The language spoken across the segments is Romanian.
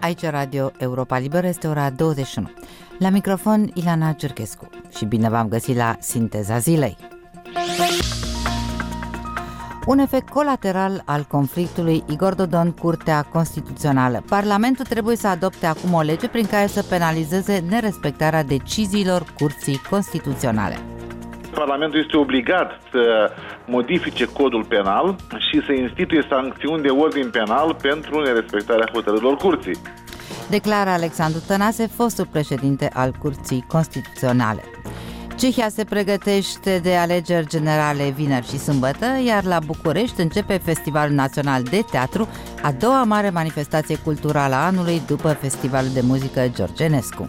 aici Radio Europa Liberă, este ora 21. La microfon Ilana Cerchescu și bine v-am găsit la Sinteza Zilei. Un efect colateral al conflictului Igor Dodon, Curtea Constituțională. Parlamentul trebuie să adopte acum o lege prin care să penalizeze nerespectarea deciziilor Curții Constituționale. Parlamentul este obligat să modifice codul penal și să instituie sancțiuni de ordin penal pentru nerespectarea hotărârilor Curții. Declară Alexandru Tănase, fostul președinte al Curții Constituționale. Cehia se pregătește de alegeri generale vineri și sâmbătă, iar la București începe Festivalul Național de Teatru, a doua mare manifestație culturală a anului după Festivalul de Muzică Georgenescu.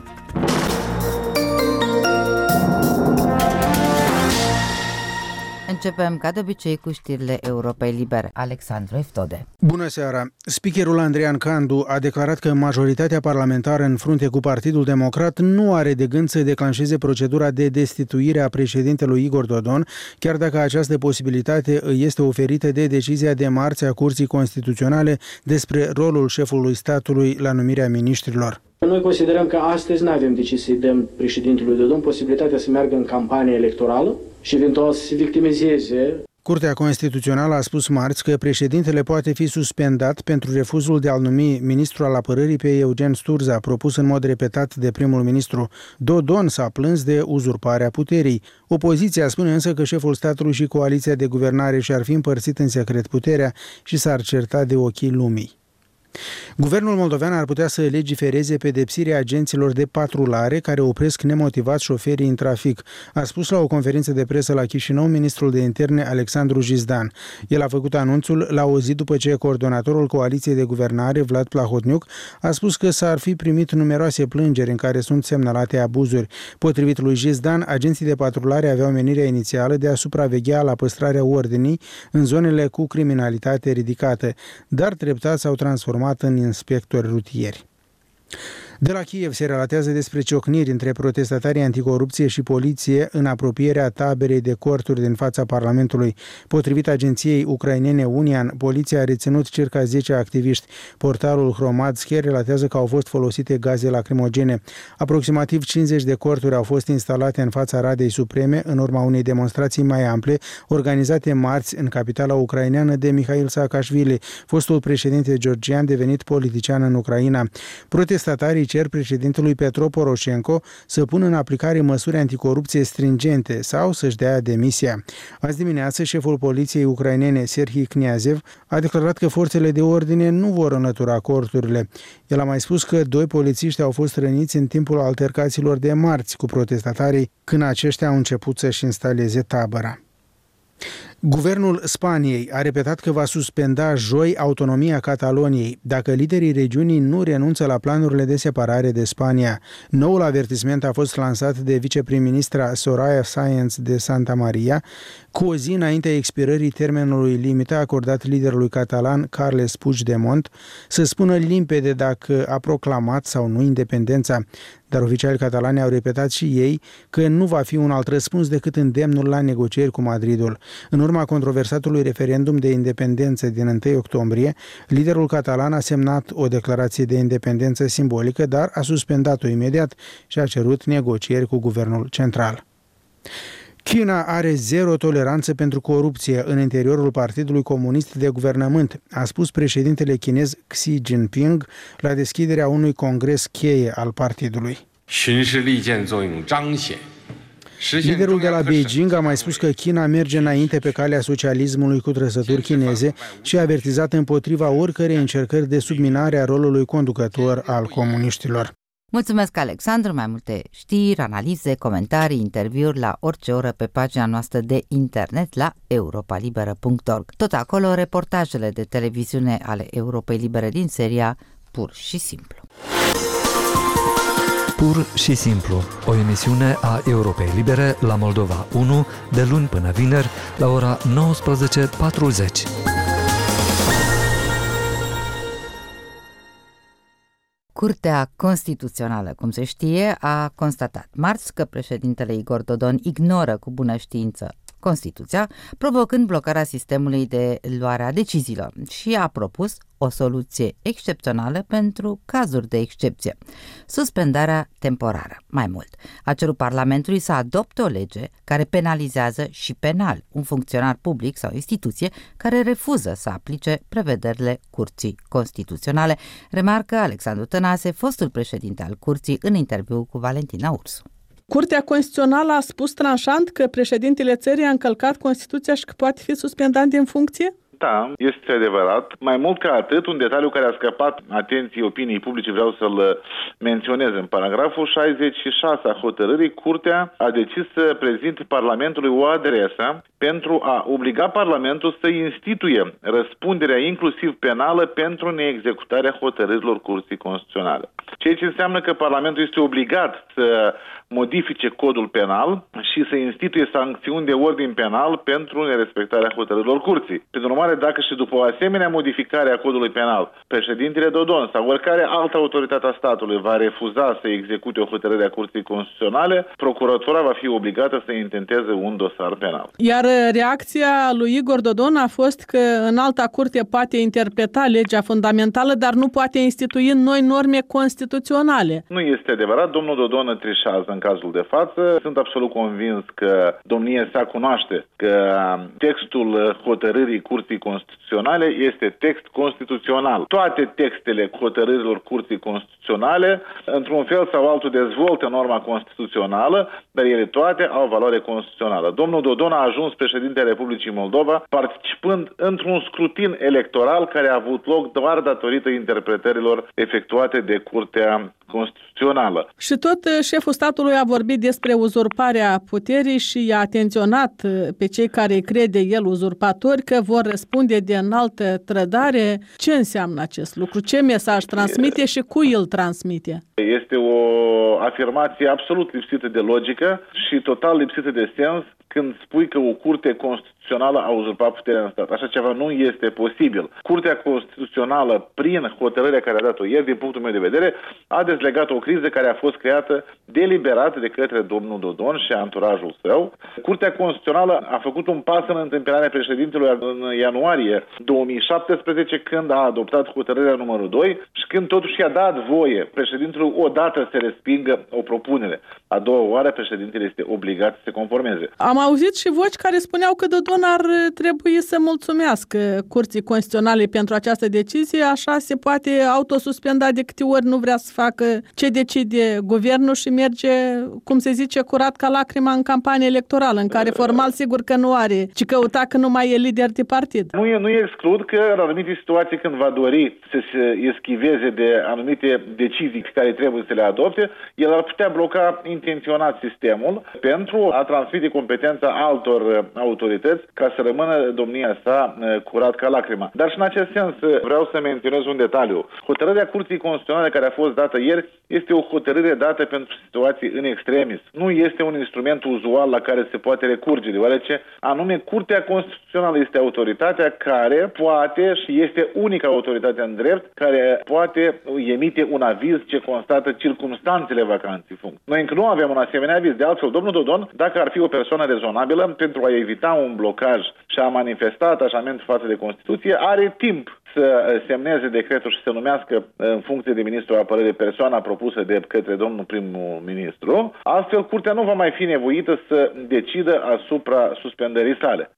Începem, ca de obicei, cu știrile Europei Libere. Alexandru Eftode. Bună seara! Speakerul Andrian Candu a declarat că majoritatea parlamentară în frunte cu Partidul Democrat nu are de gând să declanșeze procedura de destituire a președintelui Igor Dodon, chiar dacă această posibilitate îi este oferită de decizia de marți a Curții Constituționale despre rolul șefului statului la numirea miniștrilor. Noi considerăm că astăzi nu avem de ce să-i dăm președintelui Dodon posibilitatea să meargă în campanie electorală și eventual să se victimizeze. Curtea Constituțională a spus marți că președintele poate fi suspendat pentru refuzul de a-l numi ministru al apărării pe Eugen Sturza, propus în mod repetat de primul ministru. Dodon s-a plâns de uzurparea puterii. Opoziția spune însă că șeful statului și coaliția de guvernare și-ar fi împărțit în secret puterea și s-ar certa de ochii lumii. Guvernul moldovean ar putea să legifereze pedepsirea agenților de patrulare care opresc nemotivat șoferii în trafic, a spus la o conferință de presă la Chișinău ministrul de interne Alexandru Jizdan. El a făcut anunțul la o zi după ce coordonatorul coaliției de guvernare, Vlad Plahotniuc, a spus că s-ar fi primit numeroase plângeri în care sunt semnalate abuzuri. Potrivit lui Jizdan, agenții de patrulare aveau menirea inițială de a supraveghea la păstrarea ordinii în zonele cu criminalitate ridicată, dar treptat s-au transformat în inspectori rutieri. De la Kiev se relatează despre ciocniri între protestatarii anticorupție și poliție în apropierea taberei de corturi din fața Parlamentului. Potrivit agenției ucrainene Unian, poliția a reținut circa 10 activiști. Portalul Hromadske relatează că au fost folosite gaze lacrimogene. Aproximativ 50 de corturi au fost instalate în fața Radei Supreme în urma unei demonstrații mai ample organizate marți în capitala ucraineană de Mihail Saakashvili, fostul președinte georgian devenit politician în Ucraina. Protestatarii cer președintelui Petro Poroșenko să pună în aplicare măsuri anticorupție stringente sau să-și dea demisia. Azi dimineață, șeful poliției ucrainene Serhii Kniazev a declarat că forțele de ordine nu vor înlătura corturile. El a mai spus că 2 polițiști au fost răniți în timpul altercațiilor de marți cu protestatarii, când aceștia au început să-și instaleze tabăra. Guvernul Spaniei a repetat că va suspenda joi autonomia Cataloniei dacă liderii regiunii nu renunță la planurile de separare de Spania. Noul avertisment a fost lansat de viceprim-ministra Soraya Sáenz de Santamaría cu o zi înaintea expirării termenului limită acordat liderului catalan Carles Puigdemont să spună limpede dacă a proclamat sau nu independența. Dar oficialii catalani au repetat și ei că nu va fi un alt răspuns decât îndemnul la negocieri cu Madridul. În urma controversatului referendum de independență din 1 octombrie, liderul catalan a semnat o declarație de independență simbolică, dar a suspendat-o imediat și a cerut negocieri cu guvernul central. China are zero toleranță pentru corupție în interiorul Partidului Comunist de Guvernământ, a spus președintele chinez Xi Jinping la deschiderea unui congres cheie al partidului. Liderul de la Beijing a mai spus că China merge înainte pe calea socialismului cu trăsături chineze și a avertizat împotriva oricărei încercări de subminare a rolului conducător al comuniștilor. Mulțumesc, Alexandru! Mai multe știri, analize, comentarii, interviuri la orice oră pe pagina noastră de internet la europalibera.org. Tot acolo reportajele de televiziune ale Europei Libere din seria Pur și Simplu. Pur și Simplu, o emisiune a Europei Libere la Moldova 1 de luni până vineri la ora 19:40. Curtea Constituțională, cum se știe, a constatat marți că președintele Igor Dodon ignoră cu bună știință Constituția, provocând blocarea sistemului de luare a deciziilor și a propus o soluție excepțională pentru cazuri de excepție, suspendarea temporară. Mai mult, a cerut Parlamentului să adopte o lege care penalizează și penal un funcționar public sau instituție care refuză să aplice prevederile Curții Constituționale, remarcă Alexandru Tănase, fostul președinte al Curții, în interviu cu Valentina Ursu. Curtea Constituțională a spus tranșant că președintele țării a încălcat Constituția și că poate fi suspendat din funcție? Da, este adevărat. Mai mult ca atât, un detaliu care a scăpat atenției opiniei publice, vreau să-l menționez. În paragraful 66 a hotărârii, Curtea a decis să prezinte Parlamentului o adresă pentru a obliga Parlamentul să instituie răspunderea inclusiv penală pentru neexecutarea hotărârilor Curții Constituționale. Ceea ce înseamnă că Parlamentul este obligat să modifice codul penal și să instituie sancțiuni de ordin penal pentru nerespectarea hotărârilor Curții. Prin urmare, dacă și după o asemenea modificare a codului penal, președintele Dodon sau oricare altă autoritate a statului va refuza să execute o hotărâre a Curții Constituționale, procuratura va fi obligată să intenteze un dosar penal. Iar reacția lui Igor Dodon a fost că Înalta Curte poate interpreta legea fundamentală, dar nu poate institui noi norme constituționale. Nu este adevărat. Domnul Dodon trișează în cazul de față. Sunt absolut convins că domnia sa cunoaște că textul hotărârii Curții Constituționale este text constituțional. Toate textele hotărârilor Curții Constituționale, într-un fel sau altul, dezvoltă norma constituțională, dar ele toate au valoare constituțională. Domnul Dodon a ajuns președinte Republicii Moldova participând într-un scrutin electoral care a avut loc doar datorită interpretărilor efectuate de Curtea Constituțională. Și tot șeful statului a vorbit despre uzurparea puterii și i-a atenționat pe cei care îi crede el uzurpatori că vor răspunde de înaltă trădare. Ce înseamnă acest lucru? Ce mesaj transmite și cui îl transmite? Este o afirmație absolut lipsită de logică și total lipsită de sens când spui că o curte constituțională a uzurpat puterea în stat. Așa ceva nu este posibil. Curtea Constituțională, prin hotărârea care a dat-o ieri, din punctul meu de vedere, a dezlegat o criză care a fost creată deliberat de către domnul Dodon și anturajul său. Curtea Constituțională a făcut un pas în întâmpinarea președintelui în ianuarie 2017, când a adoptat hotărârea numărul 2 și când totuși i-a dat voie președintelui odată să respingă o propunere. A doua oară președintele este obligat să se conformeze. Am auzit și voci care spuneau că Dodon ar trebui să mulțumească Curții Constituționale pentru această decizie, așa se poate autosuspenda de câte ori nu vrea să facă ce decide guvernul și merge, cum se zice, curat ca lacrima în campanie electorală, în care formal sigur că nu are ce căuta, că nu mai e lider de partid. Nu exclud că în anumite situații când va dori să se eschiveze de anumite decizii care trebuie să le adopte, el ar putea bloca intenționat sistemul pentru a transmite competența altor autorități ca să rămână domnia sa curat ca lacrima. Dar și în acest sens vreau să menționez un detaliu. Hotărârea Curții Constituționale care a fost dată ieri este o hotărâre dată pentru situații în extremis. Nu este un instrument uzual la care se poate recurge, deoarece anume Curtea Constituțională este autoritatea care poate și este unica autoritate în drept care poate emite un aviz ce constată circumstanțele vacanței funcției. Noi încă nu avem un asemenea aviz. De altfel, domnul Dodon, dacă ar fi o persoană rezonabilă pentru a evita un blocaj și a manifesta atașament față de Constituție, are timp să semneze decretul și să numească în funcție de ministrul apărării persoana propusă de către domnul primul ministru. Astfel, Curtea nu va mai fi nevoită să decidă asupra suspendării sale.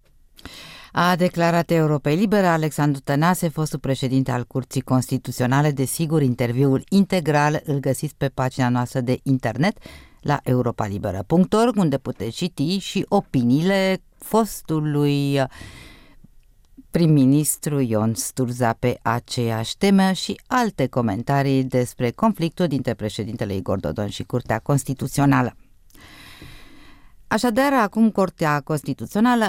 A declarat Europei Libere Alexandru Tănase, fostul președinte al Curții Constituționale. Desigur, interviul integral îl găsiți pe pagina noastră de internet la europalibera.org, unde puteți citi și opiniile fostului prim-ministru Ion Sturza pe aceeași temă și alte comentarii despre conflictul dintre președintele Igor Dodon și Curtea Constituțională. Așadar, acum Curtea Constituțională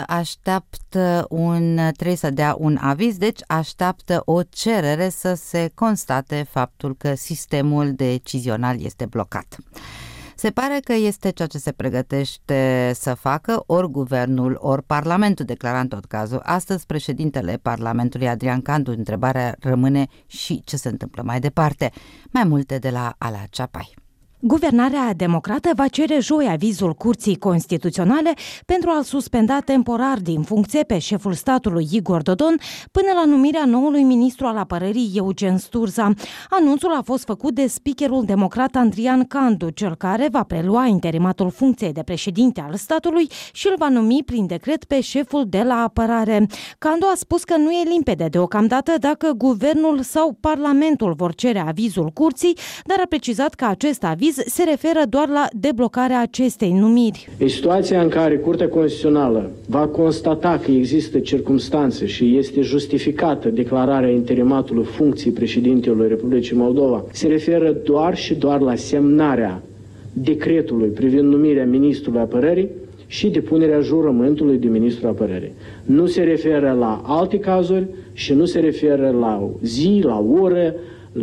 trebuie să dea un aviz, deci așteaptă o cerere să se constate faptul că sistemul decizional este blocat. Se pare că este ceea ce se pregătește să facă ori guvernul, ori Parlamentul, declara în tot cazul astăzi președintele Parlamentului Adrian Candu. Întrebarea rămâne și ce se întâmplă mai departe. Mai multe de la Ala Ceapai. Guvernarea democrată va cere joi avizul Curții Constituționale pentru a-l suspenda temporar din funcție pe șeful statului Igor Dodon până la numirea noului ministru al apărării Eugen Sturza. Anunțul a fost făcut de speakerul democrat Andrian Candu, cel care va prelua interimatul funcției de președinte al statului și îl va numi prin decret pe șeful de la apărare. Candu a spus că nu e limpede deocamdată dacă guvernul sau parlamentul vor cere avizul curții, dar a precizat că acest aviz se referă doar la deblocarea acestei numiri. În situația în care Curtea Constituțională va constata că există circumstanțe și este justificată declararea interimatului funcției președintelui Republicii Moldova, se referă doar și doar la semnarea decretului privind numirea ministrului apărării și depunerea jurământului de ministru apărării. Nu se referă la alte cazuri și nu se referă la zi, la oră,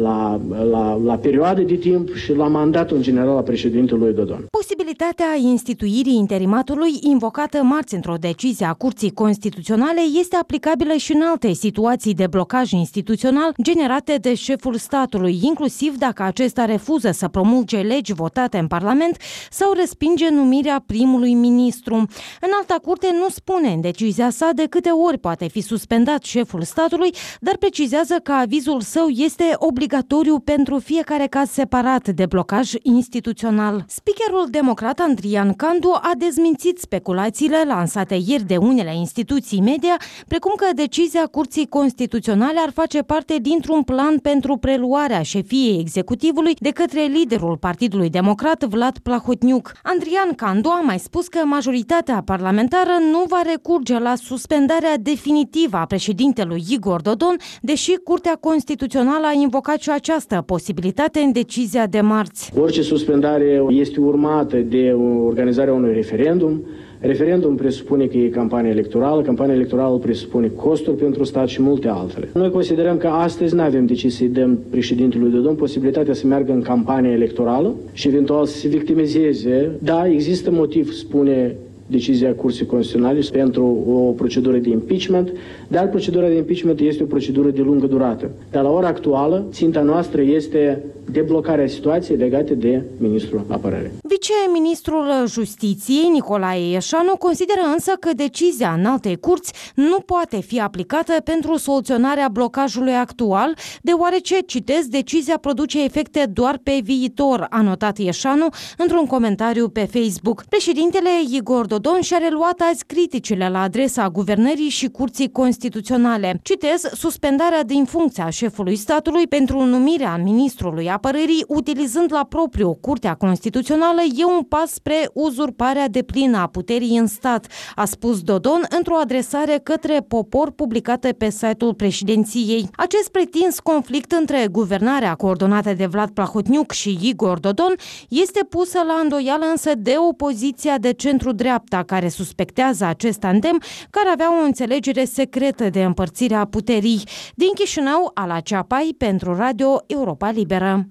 la perioade de timp și la mandatul în general a președintelui Dodon. Posibilitatea instituirii interimatului invocată marți într-o decizie a Curții Constituționale este aplicabilă și în alte situații de blocaj instituțional generate de șeful statului, inclusiv dacă acesta refuză să promulge legi votate în Parlament sau respinge numirea primului ministru. În alta curte nu spune în decizia sa de câte ori poate fi suspendat șeful statului, dar precizează că avizul său este obligatoriu pentru fiecare caz separat de blocaj instituțional. Speakerul democrat Andrian Candu a dezmințit speculațiile lansate ieri de unele instituții media, precum că decizia Curții Constituționale ar face parte dintr-un plan pentru preluarea șefiei executivului de către liderul Partidului Democrat Vlad Plahotniuc. Andrian Candu a mai spus că majoritatea parlamentară nu va recurge la suspendarea definitivă a președintelui Igor Dodon, deși Curtea Constituțională a invocat și această posibilitate în decizia de marți. Orice suspendare este urmată de organizarea unui referendum. Referendum presupune că e campanie electorală, campania electorală presupune costuri pentru stat și multe altele. Noi considerăm că astăzi nu avem de ce să-i dăm președintelui Dodon posibilitatea să meargă în campanie electorală și eventual să se victimizeze. Da, există motiv, spune decizia Curții Constituționale pentru o procedură de impeachment, dar procedura de impeachment este o procedură de lungă durată. Dar la ora actuală, ținta noastră este deblocarea situației legate de ministrul apărării. Viceministrul Justiției, Nicolae Ieșanu, consideră însă că decizia Înaltei Curți nu poate fi aplicată pentru soluționarea blocajului actual, deoarece, citez, decizia produce efecte doar pe viitor, a notat Ieșanu într-un comentariu pe Facebook. Președintele Igor Dodon și-a reluat azi criticile la adresa guvernării și Curții Constituționale. Citez, suspendarea din funcția șefului statului pentru numirea ministrului apărării, utilizând la propriu Curtea Constituțională, e un pas spre uzurparea deplină a puterii în stat, a spus Dodon într-o adresare către popor publicată pe site-ul președinției. Acest pretins conflict între guvernarea coordonată de Vlad Plahotniuc și Igor Dodon este pusă la îndoială însă de opoziția de centru-dreapta, care suspectează acest tandem, care avea o înțelegere secretă de împărțirea puterii. Din Chișinău, Ala Ceapai, pentru Radio Europa Liberă.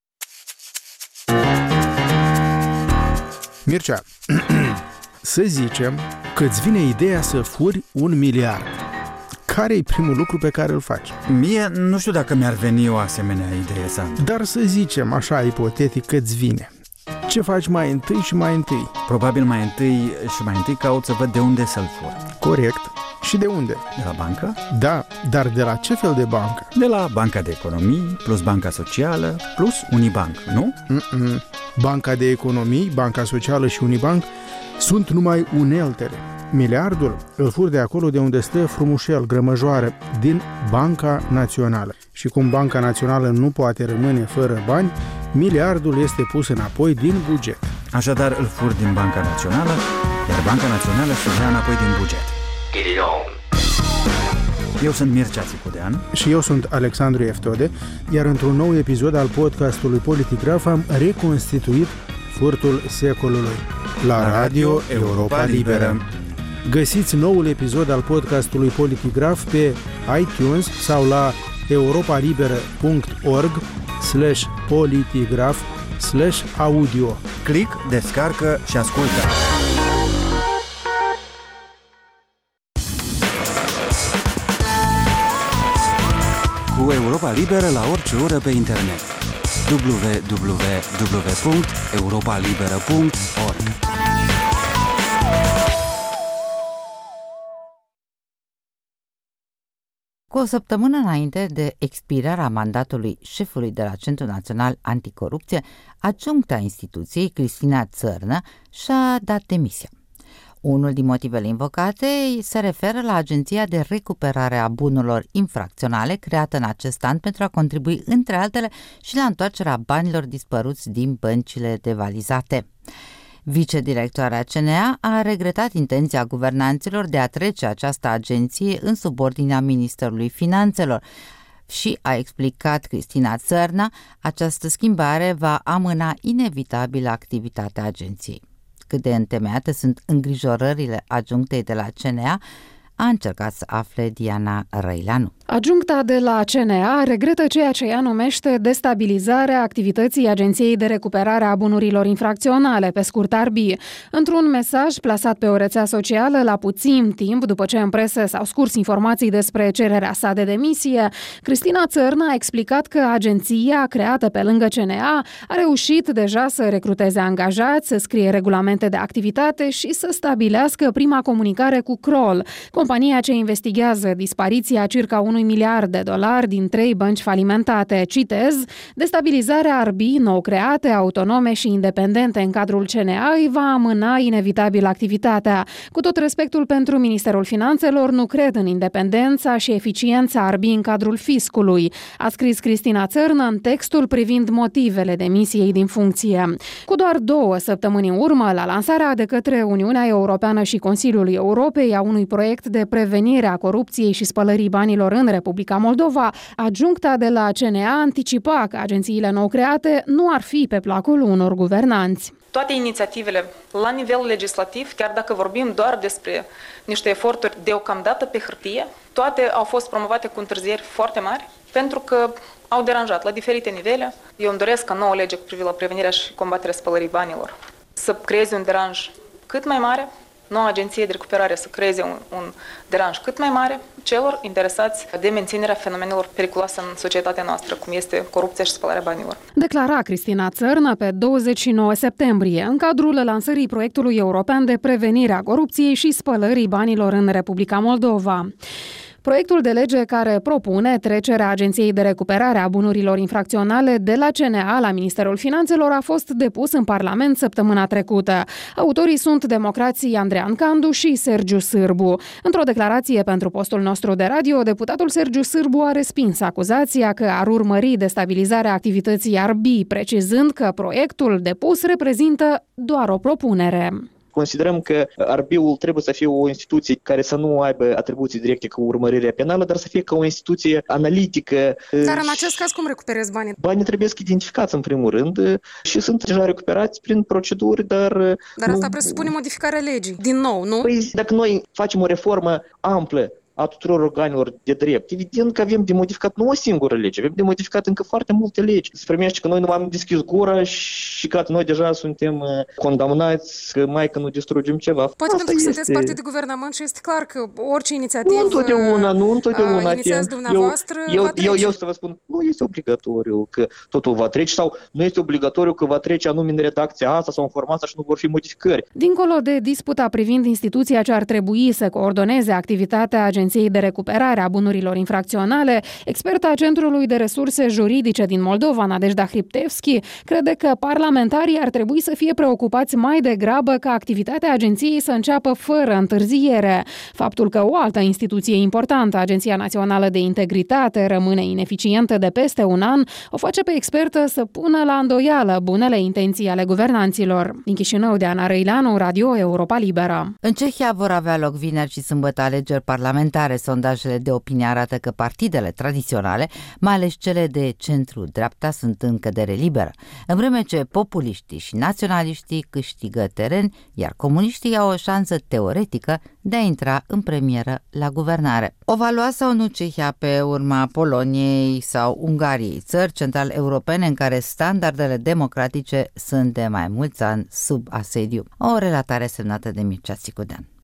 Mircea, să zicem că îți vine ideea să furi 1 miliard. Care e primul lucru pe care îl faci? Mie nu știu dacă mi-ar veni o asemenea idee, Sandu. Dar să zicem, așa ipotetic, că îți vine. Ce faci mai întâi și mai întâi? Probabil mai întâi caut să văd de unde să-l fur. Corect. Și de unde? De la bancă? Da, dar de la ce fel de bancă? De la Banca de Economii, plus Banca Socială, plus Unibank, nu? Banca de Economii, Banca Socială și Unibank sunt numai uneltele. Miliardul îl fur de acolo de unde stă frumușel, grămăjoară, din Banca Națională. Și cum Banca Națională nu poate rămâne fără bani, miliardul este pus înapoi din buget. Așadar îl fur din Banca Națională, iar Banca Națională și-l ia înapoi din buget. Eu sunt Mircea Țicudean. Și eu sunt Alexandru Eftode, iar într-un nou episod al podcastului Politigraf am reconstituit furtul secolului la Radio Europa Liberă. Găsiți noul episod al podcastului Politigraf pe iTunes sau la europalibera.org/politigraf/audio. Click, descarcă și ascultă. Cu Europa Liberă la orice oră pe internet. www.europalibera.org. Cu o săptămână înainte de expirarea mandatului șefului de la Centrul Național Anticorupție, adjuncta instituției, Cristina Țărnă, și-a dat demisia. Unul din motivele invocate se referă la Agenția de Recuperare a Bunurilor Infracționale, creată în acest an pentru a contribui, între altele, și la întoarcerea banilor dispăruți din băncile devalizate. Vicedirectoarea CNA a regretat intenția guvernanților de a trece această agenție în subordinea Ministerului Finanțelor și a explicat Cristina Țărnă, această schimbare va amâna inevitabil activitatea agenției. Cât de întemeiate sunt îngrijorările adjunctei de la CNA, a încercat să afle Diana Răileanu. Adjuncta de la CNA regretă ceea ce ea numește destabilizarea activității Agenției de Recuperare a Bunurilor Infracționale, pe scurt ARBI. Într-un mesaj plasat pe o rețea socială la puțin timp după ce în presă s-au scurs informații despre cererea sa de demisie, Cristina Țărnă a explicat că agenția, creată pe lângă CNA, a reușit deja să recruteze angajați, să scrie regulamente de activitate și să stabilească prima comunicare cu Kroll, compania ce investigează dispariția circa $1 miliard din 3 bănci falimentate. Citez, destabilizarea ARBI, nou create, autonome și independente în cadrul CNA, îi va amâna inevitabil activitatea. Cu tot respectul pentru Ministerul Finanțelor, nu cred în independența și eficiența ARBI în cadrul fiscului, a scris Cristina Țărnă în textul privind motivele demisiei din funcție. Cu doar 2 săptămâni în urmă, la lansarea de către Uniunea Europeană și Consiliul Europei a unui proiect de prevenire a corupției și spălării banilor în Republica Moldova, adjuncta de la CNA anticipa că agențiile nou create nu ar fi pe placul unor guvernanți. Toate inițiativele la nivel legislativ, chiar dacă vorbim doar despre niște eforturi deocamdată pe hârtie, toate au fost promovate cu întârzieri foarte mari, pentru că au deranjat la diferite nivele. Eu îmi doresc ca nouă lege cu privire la prevenirea și combaterea spălării banilor să creeze un deranj cât mai mare, noua agenție de recuperare să creeze un deranj cât mai mare celor interesați de menținerea fenomenelor periculoase în societatea noastră, cum este corupția și spălarea banilor. Declara Cristina Țărnă pe 29 septembrie, în cadrul lansării proiectului european de prevenire a corupției și spălării banilor în Republica Moldova. Proiectul de lege care propune trecerea Agenției de Recuperare a Bunurilor Infracționale de la CNA la Ministerul Finanțelor a fost depus în Parlament săptămâna trecută. Autorii sunt democrații Andrean Candu și Sergiu Sârbu. Într-o declarație pentru postul nostru de radio, deputatul Sergiu Sârbu a respins acuzația că ar urmări destabilizarea activității ARBI, precizând că proiectul depus reprezintă doar o propunere. Considerăm că ARBI-ul trebuie să fie o instituție care să nu aibă atribuții directe cu urmărirea penală, dar să fie ca o instituție analitică. Dar în acest caz cum recuperezi banii? Banii trebuie să identificați în primul rând și sunt deja recuperați prin proceduri, dar... Dar asta presupune modificarea legii, din nou, nu? Păi dacă noi facem o reformă amplă a tuturor organelor de drept, evident că avem de modificat nu o singură lege, avem de modificat încă foarte multe legi. Se primește că noi nu am deschis gura și că noi deja suntem condamnați că mai că nu distrugem ceva. Poate asta pentru că sunteți partid de guvernământ și este clar că orice inițiativă nu întotdeauna inițiați dumneavoastră va trece. Eu să vă spun, nu este obligatoriu că totul va trece sau nu este obligatoriu că va trece anume în redacția asta sau în formația și nu vor fi modificări. Dincolo de disputa privind instituția ce ar trebui să coordoneze activitatea Agenției de Recuperare a Bunurilor Infracționale, experta Centrului de Resurse Juridice din Moldova, Nadejda Hriptevski, crede că parlamentarii ar trebui să fie preocupați mai degrabă ca activitatea agenției să înceapă fără întârziere. Faptul că o altă instituție importantă, Agenția Națională de Integritate, rămâne ineficientă de peste un an, o face pe expertă să pună la îndoială bunele intenții ale guvernanților. Din Chișinău, Diana Răileanu, Radio Europa Liberă. În Cehia vor avea loc vineri și sâmbătă alegeri parlamentare. Sondajele de opinie arată că partidele tradiționale, mai ales cele de centru-dreapta, sunt în cădere liberă, în vreme ce populiștii și naționaliștii câștigă teren, iar comuniștii au o șansă teoretică de a intra în premieră la guvernare. O va lua sau nu Cehia pe urma Poloniei sau Ungariei, țări central-europene în care standardele democratice sunt de mai mulți ani sub asediu. O relatare semnată de Mircea Țicudean.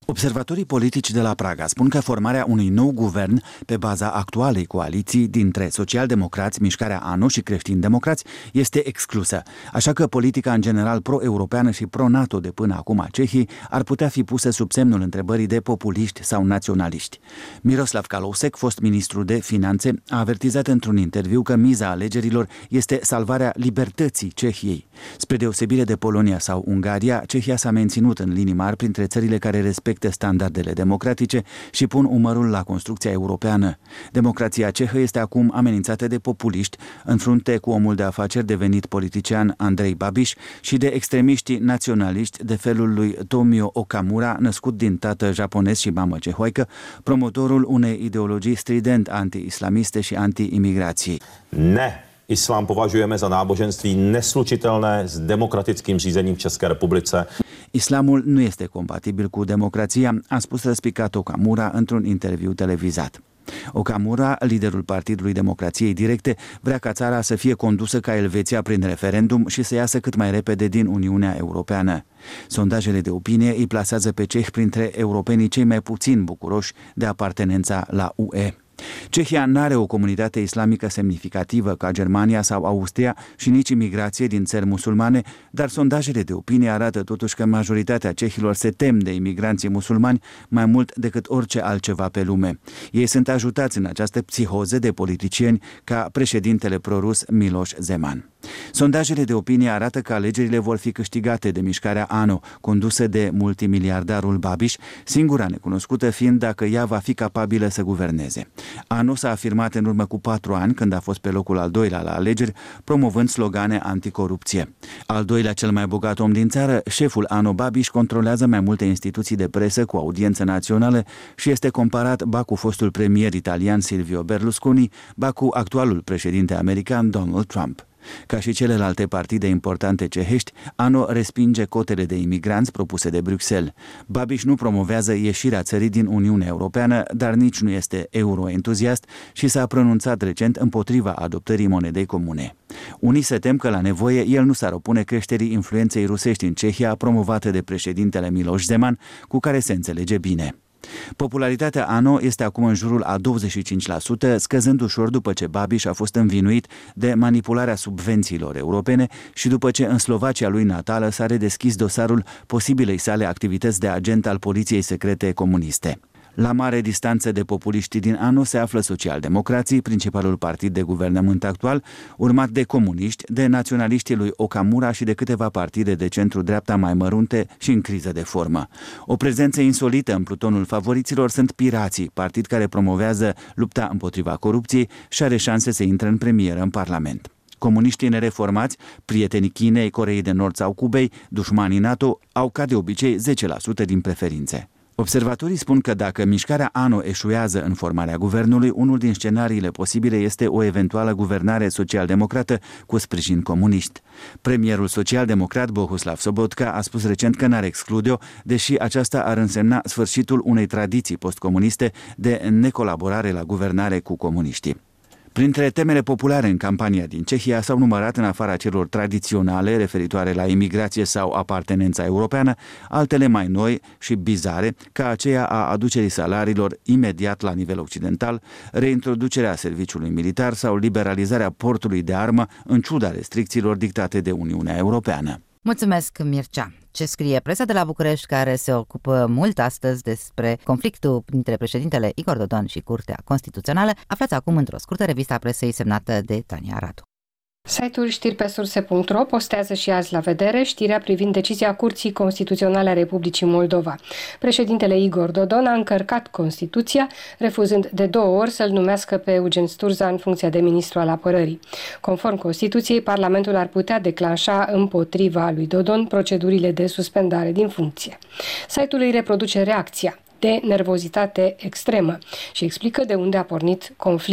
Observatorii politici de la Praga spun că formarea unui nou guvern pe baza actualei coaliții dintre socialdemocrați, Mișcarea ANO și creștini-democrați este exclusă, așa că politica în general pro-europeană și pro-NATO de până acum a Cehiei ar putea fi pusă sub semnul întrebării de populiști sau naționaliști. Miroslav Kalousek, fost ministru de finanțe, a avertizat într-un interviu că miza alegerilor este salvarea libertății Cehiei. Spre deosebire de Polonia sau Ungaria, Cehia s-a menținut în linii mari printre țările care respectă standardele democratice și pun umărul la construcția europeană. Democrația cehă este acum amenințată de populiști, în frunte cu omul de afaceri devenit politician Andrei Babiš și de extremiștii naționaliști de felul lui Tomio Okamura, născut din tată japonez și mamă cehoaică, promotorul unei ideologii strident anti-islamiste și anti-imigrației. Ne! Islám považujeme za náboženství neslučitelné s demokratickým řízením v České republice. Islamul nu este compatibil cu democrația, a spus răspicat Okamura într-un interviu televizat. Okamura, liderul Partidului Democrației Directe, vrea ca țara să fie condusă ca Elveția prin referendum și să iasă cât mai repede din Uniunea Europeană. Sondajele de opinie îi plasează pe cehi printre europenii cei mai puțin bucuroși de apartenența la UE. Cehia nu are o comunitate islamică semnificativă ca Germania sau Austria și nici imigrație din țări musulmane, dar sondajele de opinie arată totuși că majoritatea cehilor se tem de imigranții musulmani mai mult decât orice altceva pe lume. Ei sunt ajutați în această psihoză de politicieni ca președintele prorus Miloš Zeman. Sondajele de opinie arată că alegerile vor fi câștigate de Mișcarea ANO, condusă de multimiliardarul Babiš, singura necunoscută fiind dacă ea va fi capabilă să guverneze. ANO s-a afirmat în urmă cu 4 ani, când a fost pe locul al doilea la alegeri, promovând slogane anticorupție. Al doilea cel mai bogat om din țară, șeful ANO Babiš, controlează mai multe instituții de presă cu audiență națională și este comparat ba cu fostul premier italian Silvio Berlusconi, ba cu actualul președinte american Donald Trump. Ca și celelalte partide importante cehești, ANO respinge cotele de imigranți propuse de Bruxelles. Babiš nu promovează ieșirea țării din Uniunea Europeană, dar nici nu este euroentuziast și s-a pronunțat recent împotriva adoptării monedei comune. Unii se tem că la nevoie el nu s-ar opune creșterii influenței rusești în Cehia promovate de președintele Miloš Zeman, cu care se înțelege bine. Popularitatea ANO este acum în jurul a 25%, scăzând ușor după ce Babiš a fost învinuit de manipularea subvențiilor europene și după ce în Slovacia lui natală s-a redeschis dosarul posibilei sale activități de agent al poliției secrete comuniste. La mare distanță de populiștii din ANO se află socialdemocrații, principalul partid de guvernământ actual, urmat de comuniști, de naționaliștii lui Okamura și de câteva partide de centru-dreapta mai mărunte și în criză de formă. O prezență insolită în plutonul favoriților sunt Pirații, partid care promovează lupta împotriva corupției și are șanse să intre în premieră în Parlament. Comuniștii nereformați, prietenii Chinei, Coreei de Nord sau Cubei, dușmanii NATO, au ca de obicei 10% din preferințe. Observatorii spun că dacă Mișcarea ANO eșuează în formarea guvernului, unul din scenariile posibile este o eventuală guvernare social-democrată cu sprijin comunist. Premierul social-democrat Bohuslav Sobotka a spus recent că n-ar exclude-o, deși aceasta ar însemna sfârșitul unei tradiții postcomuniste de necolaborare la guvernare cu comuniștii. Printre temele populare în campania din Cehia s-au numărat, în afara celor tradiționale referitoare la imigrație sau apartenența europeană, altele mai noi și bizare, ca aceea a aducerii salariilor imediat la nivel occidental, reintroducerea serviciului militar sau liberalizarea portului de armă în ciuda restricțiilor dictate de Uniunea Europeană. Mulțumesc, Mircea! Ce scrie presa de la București, care se ocupă mult astăzi despre conflictul dintre președintele Igor Dodon și Curtea Constituțională, aflați acum într-o scurtă revistă a presei semnată de Tania Radu. Site-ul știripesurse.ro postează și azi la vedere știrea privind decizia Curții Constituționale a Republicii Moldova. Președintele Igor Dodon a încărcat Constituția, refuzând de 2 ori să-l numească pe Eugen Sturza în funcția de ministru al apărării. Conform Constituției, Parlamentul ar putea declanșa împotriva lui Dodon procedurile de suspendare din funcție. Site-ul îi reproduce reacția de nervozitate extremă și explică de unde a pornit conflictul.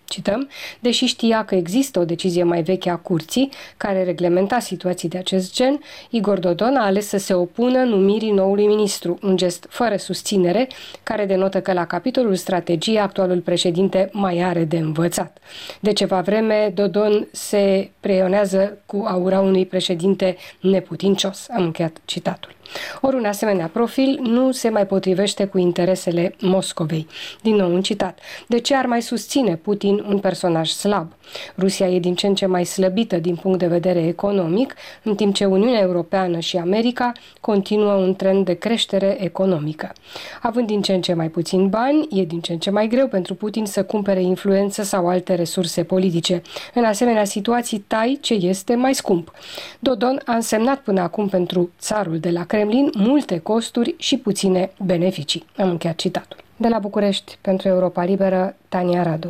Cităm, deși știa că există o decizie mai veche a curții care reglementa situații de acest gen, Igor Dodon a ales să se opună numirii noului ministru, un gest fără susținere, care denotă că la capitolul strategie actualul președinte mai are de învățat. De ceva vreme, Dodon se preionează cu aura unui președinte neputincios. Am încheiat citatul. Ori un asemenea profil nu se mai potrivește cu interesele Moscovei. Din nou un citat. De ce ar mai susține Putin un personaj slab? Rusia e din ce în ce mai slăbită din punct de vedere economic, în timp ce Uniunea Europeană și America continuă un trend de creștere economică. Având din ce în ce mai puțin bani, e din ce în ce mai greu pentru Putin să cumpere influență sau alte resurse politice. În asemenea situații tai ce este mai scump. Dodon a însemnat până acum pentru țarul de la Kremlin multe costuri și puține beneficii. Am încheiat citatul. De la București, pentru Europa Liberă, Tania Radu.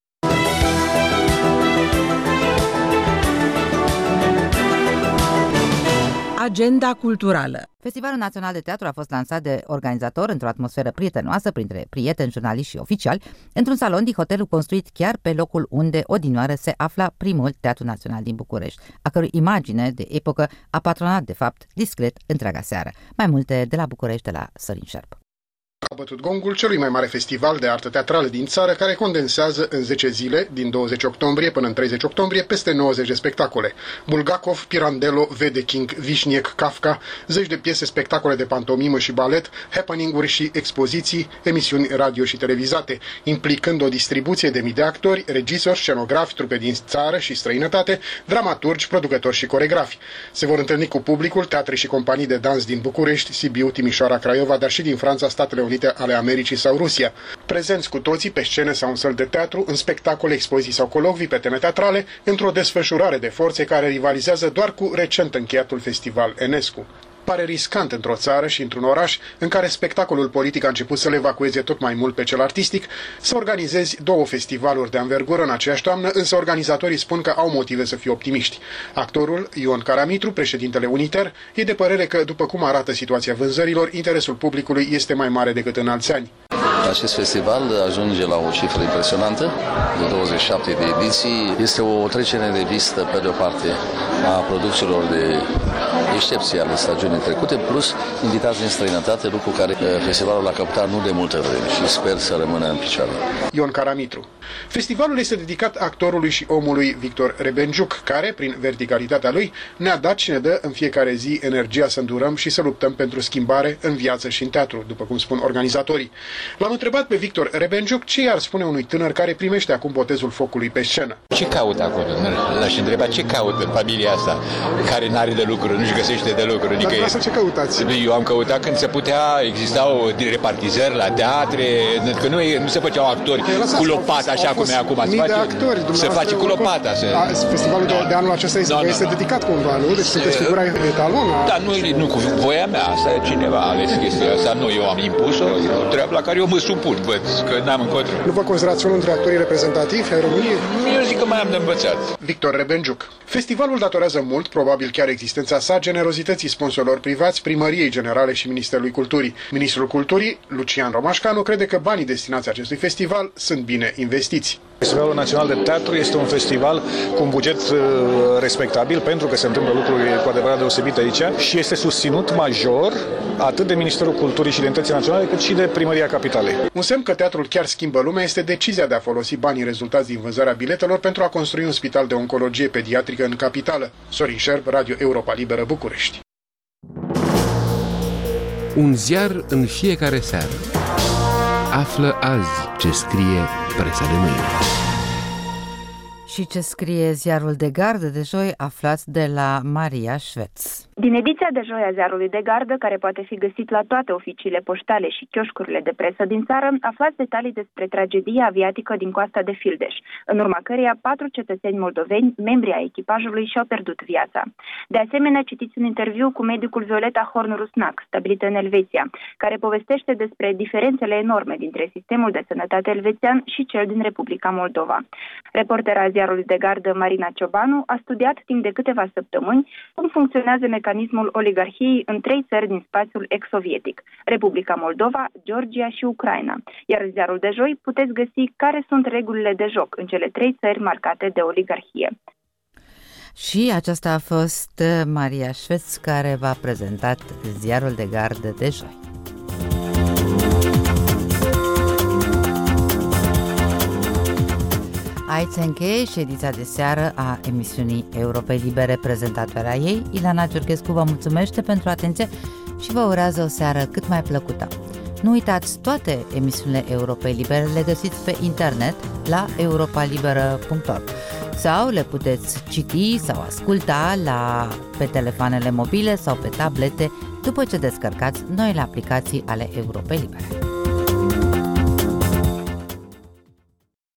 Agenda culturală. Festivalul Național de Teatru a fost lansat de organizator într-o atmosferă prietenoasă printre prieteni, jurnaliști și oficiali, într-un salon din hotelul construit chiar pe locul unde odinioară se afla primul Teatru Național din București, a cărui imagine de epocă a patronat, de fapt, discret întreaga seară. Mai multe de la București, de la Sorin Șerp. A bătut gongul celui mai mare festival de artă teatrală din țară, care condensează în 10 zile, din 20 octombrie până în 30 octombrie, peste 90 de spectacole. Bulgakov, Pirandello, Wedeking, Vișniec, Kafka, zeci de piese, spectacole de pantomimă și balet, happening-uri și expoziții, emisiuni radio și televizate, implicând o distribuție de mii de actori, regizori, scenografi, trupe din țară și străinătate, dramaturgi, producători și coregrafi. Se vor întâlni cu publicul teatre și companii de dans din București, Sibiu, Timișoara, Craiova, dar și din Franța, Statele Unite ale Americii sau Rusia. Prezenți cu toții pe scene sau în săli de teatru, în spectacole, expoziții sau colocvii pe teme teatrale, într-o desfășurare de forțe care rivalizează doar cu recent încheiatul festival Enescu. Pare riscant într-o țară și într-un oraș în care spectacolul politic a început să le evacueze tot mai mult pe cel artistic, să organizezi două festivaluri de anvergură în aceeași toamnă, însă organizatorii spun că au motive să fie optimiști. Actorul Ion Caramitru, președintele Uniter, e de părere că, după cum arată situația vânzărilor, interesul publicului este mai mare decât în alți ani. Acest festival ajunge la o cifră impresionantă, de 27 de ediții. Este o trecere de vizită, pe de o parte, a producțiilor de excepție ale stagiunii trecute, plus invitați din străinătate, lucru care festivalul a captat nu de multă vreme și sper să rămână în picioare. Ion Caramitru. Festivalul este dedicat actorului și omului Victor Rebenjuc, care, prin verticalitatea lui, ne-a dat și ne dă în fiecare zi energia să îndurăm și să luptăm pentru schimbare în viață și în teatru, după cum spun organizatorii. L-am întrebat pe Victor Rebenjuc ce i-ar spune unui tânăr care primește acum botezul focului pe scenă. Ce caută acolo? L-aș întreba ce caută în familia asta, care n-are de lucru, nu-și găsește de lucru. Dar asta ce căutați? Eu am căutat când se putea, existau repartizări la teatre, că nu se făceau actori cu lopata, așa cum e acum. Se face cu lopata. Festivalul de anul acesta este dedicat cumva, nu? Deci sunteți figura etalon. Da, nu cu voia mea, asta e cineva a ales chestia asta, nu eu am impus-o, o treabă la care eu mă supun, văd că n-am încotro. Nu vă considerați unul dintre actorii reprezentativi ai României? Eu zic că mai am de învățat. Victor Rebenjuc. Festivalul datorează mult, probabil chiar existența sa, generozității sponsorilor privați, Primăriei Generale și Ministerului Culturii. Ministrul Culturii, Lucian Romașcanu, crede că banii destinați acestui festival sunt bine investiți. Festivalul Național de Teatru este un festival cu un buget respectabil, pentru că se întâmplă lucruri cu adevărat deosebite aici și este susținut major atât de Ministerul Culturii și Identității Naționale, cât și de Primăria Capitalei. Un semn că teatrul chiar schimbă lumea este decizia de a folosi banii rezultați din vânzarea biletelor pentru a construi un spital de oncologie pediatrică în capitală. Sorin Șerb, Radio Europa Liberă, București. Un ziar în fiecare seară. Află azi ce scrie presa de mâine. Și ce scrie ziarul de gardă de joi, aflați de la Maria Șveț. Din ediția de joi a ziarului de gardă, care poate fi găsit la toate oficiile poștale și chioșcurile de presă din țară, aflați detalii despre tragedia aviatică din coasta de Fildeș, în urma căreia 4 cetățeni moldoveni, membri ai echipajului, și-au pierdut viața. De asemenea, citiți un interviu cu medicul Violeta Horn-Rusnac, stabilită în Elveția, care povestește despre diferențele enorme dintre sistemul de sănătate elvețian și cel din Republica Moldova. Reportera ziarului de gardă Marina Ciobanu a studiat timp de câteva săptămâni cum funcționează mecanismul oligarhiei în 3 țări din spațiul ex-sovietic, Republica Moldova, Georgia și Ucraina. Iar în ziarul de joi puteți găsi care sunt regulile de joc în cele 3 țări marcate de oligarhie. Și aceasta a fost Maria Șveț, care v-a prezentat ziarul de gardă de joi. Aici se încheie și ediția de seară a emisiunii Europei Libere. Prezentatoarea ei, Ilana Ciurchescu, vă mulțumește pentru atenție și vă urează o seară cât mai plăcută. Nu uitați, toate emisiunile Europei Libere le găsiți pe internet la europalibera.org sau le puteți citi sau asculta pe telefoanele mobile sau pe tablete după ce descărcați noile aplicații ale Europei Libere.